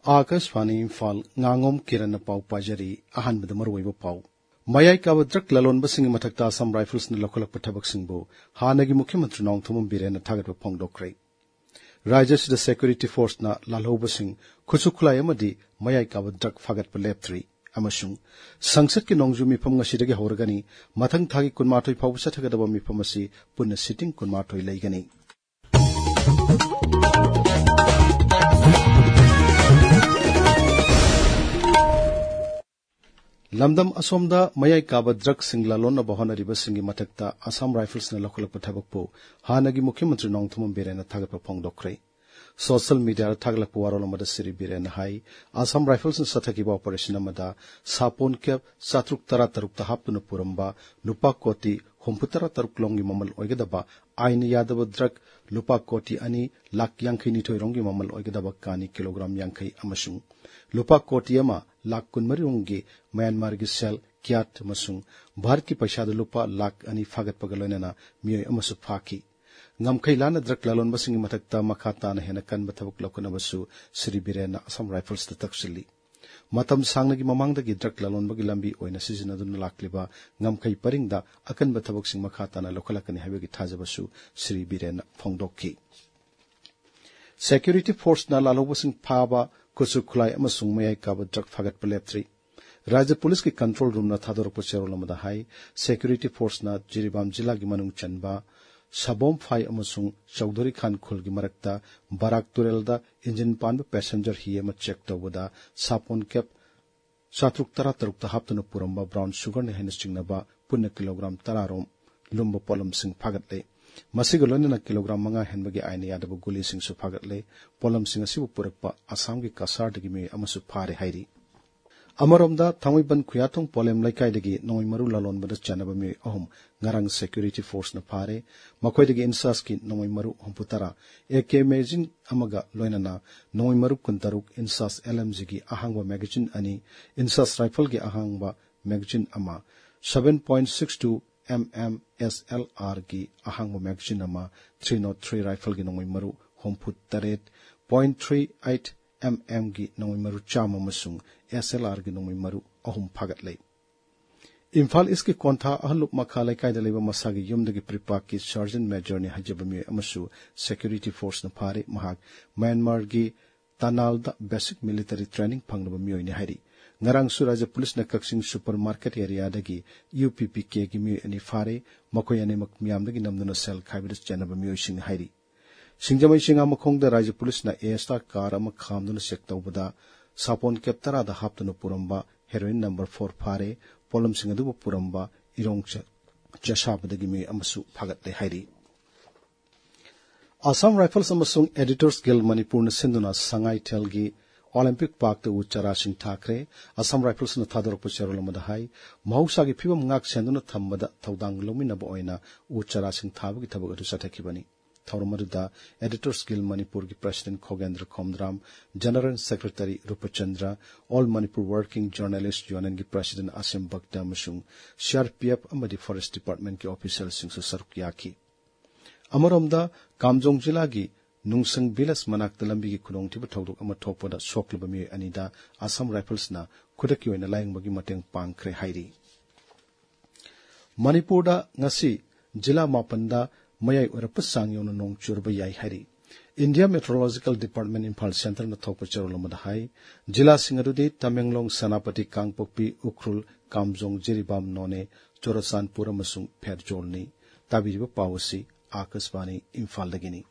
Akashvani Imphal ngangom kiran pau pajari ahanbada marwaiba pau mayai kawa drak lalonbasing mathakta Assam Rifles na lokholakpa thabaksingbu hanagi mukhyamantri Nongthomam Birena thagatpa phongdokre Rajya sida security force na lalhobasing khusukhulai amadi mayai kawa drak fagatpa lepthri amasung sangsad ki nongju mifam ngasidagi horagani mathang thagi kunmathoi phawsa thagadaba mifam asi punna sitting kunmathoi leigani lamdam asomda mayai kaba drug singla lonna bahona riba singi matakta Assam Rifles na lokholakpa thabakpo hanagi mukhyamantri Nongthomam Birena thagatpa phongdokre social media thaglakpa warolomada siri Birena hai Assam Rifles na sathakiba operation amada sapon kep satruk tara taruk ta haptuna puramba lupa koti homputara taruk longi mamal oigadaba aina yadaba drug lupa koti ani lak yankai ni thoirongi mamal oigadaba kani kilogram yankai amasung lupa koti ama lak kunmari rongi Myanmar gi sel kyat masung bharat ki paisa da lupa lak ani fagat pagaloinana miyoi amasu phaki ngamkai lana drak lalon basing matakta makhata na hena kan bathabuk lokona basu Sri Birena Assam Rifles ta taksili matam sangna gi mamang da gi drak lalon bagi lambi oina sizina dun lakliba ngamkai paringda akan bathabuk sing makhata na lokalakani habegi thajabasu Sri Birena phongdokki security force na lalobasing phaba kusukhulai amasung mayai kaba drak fagat palepthri Rajya Police ki control room na thadorokpa cherolamada hai security force na Jiribam jila gi manung chanba Sabom Phai amasung Chaudhary Khan khul gi marakta Barak Turelda engine panba passenger hi ama check tawada sapon cap satruk tara taruk ta haptuna puramba brown sugar ne henis chingnaba punna kilogram tararom lumba polam sing phagatle masigolona na kilogram manga henbagi aina yadaba guli sing su phagatle polam sing asibu purakpa Assam gi kasar dagi me amasu phare hairi Amaromda Thamaiban Khuyatong Polem Laikai Noi Maru Lalon Bada Chanaba Mi Ahum Ngarang Security Force na Phare Makhoi dagi Insas ki Noi Maru Humputara AK Magazine Amaga Loinana Noi Maru Kuntaruk Insas LMG gi Ahangwa Magazine Ani Insas Rifle gi Ahangwa Magazine Ama 7.62 mm SLR gi Ahangwa Magazine Ama 303 Rifle gi Noi Maru Humput Taret 0.38 mm gi Noi Maru Chama Masung SLR gi Noi Maru ahum phagatlei Imphal iski kontha ahlup makhalai kai daleba masagi yumdagi pripak ki sergeant major ni hajabami amasu security force na phare mahak Myanmar gi Tanal da basic military training phangnaba mioi ni hari ngarang Rajya Police na kaksing supermarket area dagi UPPK gi mi ani phare makoi ani mak miam dagi namduna sel khaibis chanaba mioi sing hari Singjamai singa makhongda Rajya Police na A-star car ama khamduna sek tawbada sapon keptara da haptuna puramba heroin number 4 phare polam singa du puramba irong chashabadagi me amasu phagatle hairi Assam Rifles amasung Editors Guild Manipur na sinduna sangai telgi Olympic Park ta uchara sing thakre Assam Rifles na thadorokpa cherolamada hai mahausa gi phibam ngak senduna thambada thaudang lomina ba oina uchara sing thabagi thabag adu sathakibani Thaurumaruda Editors Guild Manipur ki President Khogendra Khomdram, General Secretary Rupachandra, All Manipur Working Journalist Union ki President Asim Bhakta Masung, CRPF amadi Forest Department ki officials sing saruk yaki. Amaromda Kamjong Jila gi Nungsang Bilas Manak Lambi ki Khudong Tiba Thaudok ama thokpada soklaba mi anida Assam Rifles na khudaki oina laing bagi mateng pangkre hairi. Manipur da ngasi Jila Mapanda Mayai Urapa Sangyona Nong Churba Yai Hari. India Meteorological Department Imphal Center na thokpa cherolamada hai Jila Singadudi Tamenglong Sanapati Kangpokpi Ukhrul Kamjong Jiribam None Chorasan Pura Masung Pherjolni Tabiriba Pawasi Akaswani Imphal Dagini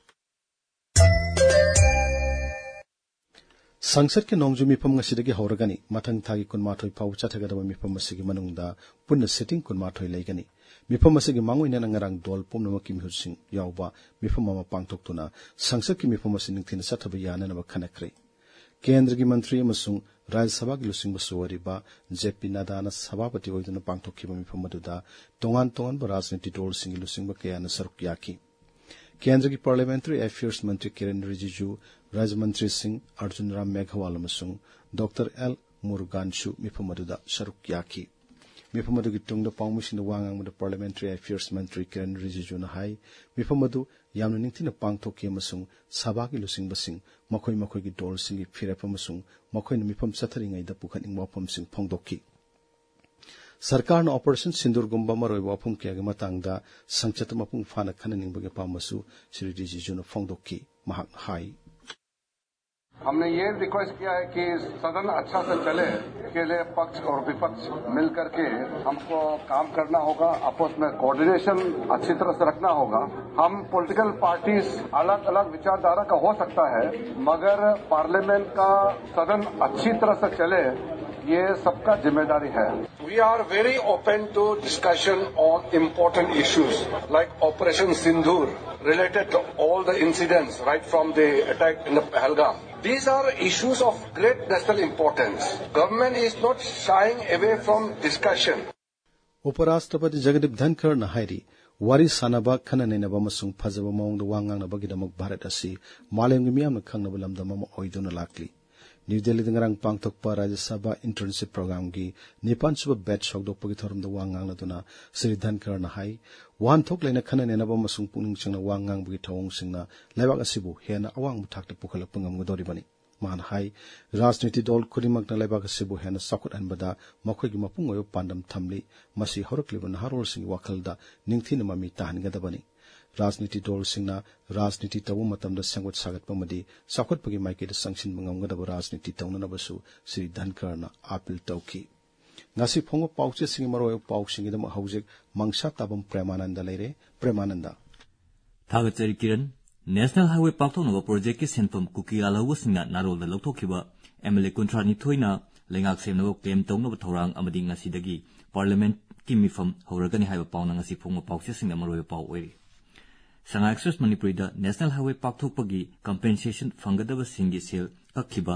Sangsad ke nongju mifam ngasidagi horagani mathang thagi kunmathoi pau chathagadaba mifam asigi manungda punna setting kunmathoi leigani mifam asigi mangoina ngarang dol pomnama ki mihusing yawba mifam ama pangthoktuna sangsad ki mifam asing ningthina chathaba yana na khanakre kendra gi mantri amasung Rajya Sabha gi lusing basuwari ba JP Nadana sabapati oiduna pangthokkiba mifam aduda tongan ba rajniti dol sing lusing ba kayana saruk yaki Kendra ki Parliamentary Affairs Mantri Kiren Rijiju, Rajya Mantri Singh Arjun Ram Meghwal amasung Dr. L. Muruganshu mifam aduda saruk yaki. मिफम अदुगी तुंगदा पाउमिसिंदा वांगांगदा parliamentary affairs मंत्री Kiran रिजिजूना high मिफम अदु यामना निंगथिना पांगथोकी अमसुंग सभागी लुसिंगबसिंग मखोई मखोईगी डोलसिंगी फिरप अमसुंग मखोईना मिफम चथरिंगैदा पुखनिंगबा वफमसिंग फोंगदोकी सरकार operation सिंदूरगुम्बा मरोइब वफम केयागी मतंगदा संचत मपुंग फाना खननिंगबगे पामसु Shri रिजिजूना फोंगदोकी महाक high हमने ये रिक्वेस्ट किया है कि सदन अच्छा से चले के लिए पक्ष और विपक्ष मिलकर के हमको काम करना होगा, आपस में कोऑर्डिनेशन अच्छी तरह से रखना होगा। हम पॉलिटिकल पार्टीज अलग अलग विचारधारा का हो सकता है, मगर पार्लियामेंट का सदन अच्छी तरह से चले ये सबका जिम्मेदारी है। We are very open to discussion on important issues like Operation Sindoor related to all the incidents right from the attack in the Pahalgam. These are issues of great national importance. Government is not shying away from discussion. उपराष्ट्रपति जगदीप धनखड़ न हाइरी वारी सानबा खननेनबा मसुंग फजबा मौंग वांगांगनबगिदमक भारत असि मालेमगी मियामना खंगनबा लमदम अमा ओइदुना लाक्ली new Delhi दंगरांग पांगथोकपा राज्य सभा internship program की 9th batch सौदोकपगी थोरमदा वांगांगनदुना श्री धनखड़ न हाई वानथोक लेना खननेनबा मसुंग पुनिंग चंगना वांगांगबगी थवंगसिंगना लेबाक असिबु हेना अवांगबु थाकता पुखलकपा ngamgdoribani मान हाई राजनीति दल खुदिमकना लेबाक असिबु हेना साखुतहनबदा मखोइगी मपुंग ओयो पांडम थमली मसी हरकलिबा नहारोलसिंगी वाखलदा निंगथिना ममी ताहनगदबनी राजनीति दलसिंगना राजनीति तबु मतमदा संगत सागतपमदी साखुतपगी माइकेदा संगसिनबा ngamgdaba राजनीति तौननबसु श्री धनखड़ना अपील तौखी ngasi phongo pauche singi maro pausingi dam hauzik mangsa tabam premananda leire premananda thagachari kiran national highway pakthonaba project ki senpam kuki alawu singna narol da lokthokhiba MLA kuntrani thoina lengak semnabo claim tongnoba thorang amadi ngasi dagi parliament ki mifam horagani haiba pauna ngasi phongo pauche singa maro pau oiri Sanga Express Manipuri da national highway pakthokpagi compensation fangadaba singi sel kakhiba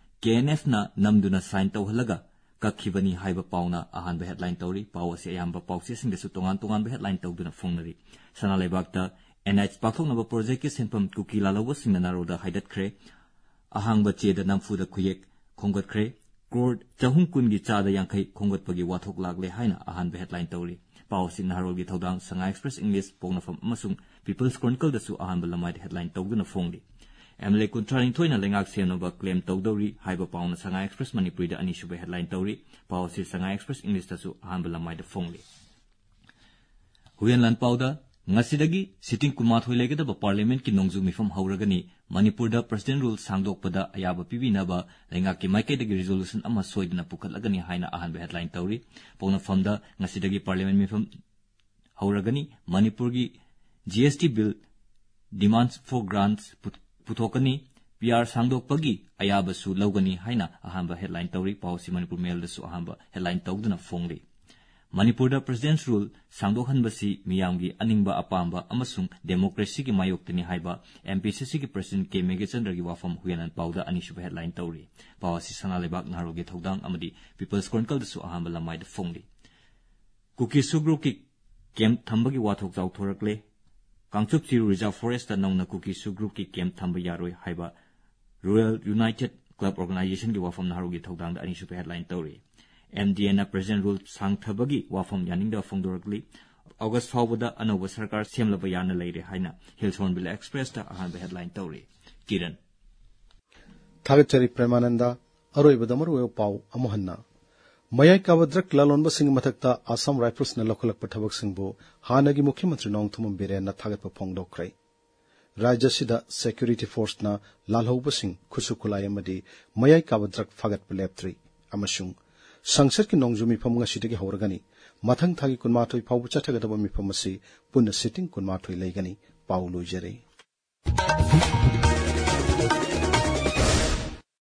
KNF na namduna sign tawhalaga kakibani haiba pauna ahanba headline tawri pawa se ayamba pawse singdesu tongan headline tawduna fongnari sana lebakta NH pakthoknaba project ki senpam kukila lawa singna roda haidat khre ahangba cheda namfuda khuyek khongat khre crore chahum kungi chada yankai khongat pagi wathok lagle haina ahanba headline tawri pawa sing narol gi thodang Sanga Express English pongnafam amasung People's Chronicle dasu ahanba lamai headline tawduna fongli MLA kuntrani thoina lengak senova claim tawdori haiba pauna Sanga Express Manipuri da anishuba headline tawri pawa si Sanga Express English dasu ahanba lamai da fongli huyan lan pauda ngasidagi sitting kumathoi legedaba parliament ki nongju mifam hauragani Manipur da president rule sangdokpada ayaba pibinaba lengak ki maikaidagi resolution ama soidna pukhatlagani haina ahanba headline tawri pauna famda ngasidagi parliament mifam hauragani Manipur gi GST bill demands for grants puthokani PR sangdokpagi ayabasu lawgani haina ahamba headline tawri pawsi Manipur mail dasu ahamba headline tawduna fongli Manipur da president's rule sangdokhanbasi miyamgi aningba apamba amasung democracy ki mayoktani haiba MPCC ki president K Megachandra gi wafam huyanan pawda anishuba headline tawri pawsi sanalebak naroge thodang amadi People's Chronicle dasu ahamba lamai da fongli Kuki Sugru ki camp thambagi wathok jaw thorakle Kangchup Chiru Reserve Forest da nongna Kuki Sugru ki camp thamba yaroi haiba Royal United Club Organization ki wafam naroge thodang da anishuba headline tawri MDN na president rule sangthabagi wafam yaningda fongdorakli August fawbada anoba sarkar semlaba yana leire haina Hillshornville Express da ahanba headline tawri Kiran Thagachari Premananda aroibada maru pau amohanna Mayai Kavadrak lalonba sing mathakta Assam Rifles na lokalakpa thabak singbo hanagi Mukhyamantri Nongthumam Biren na thagatpa phongdokrai Rajya sida security force na lalhauba sing khusukulai amadi Mayai Kavadrak fagatpa leptri amashung Sangsat ki nongju mifam ngasidagi hauragani mathang thagi kunmathoi phawbu chathagadaba mifam asi punna sitting kunmathoi leigani pau loijare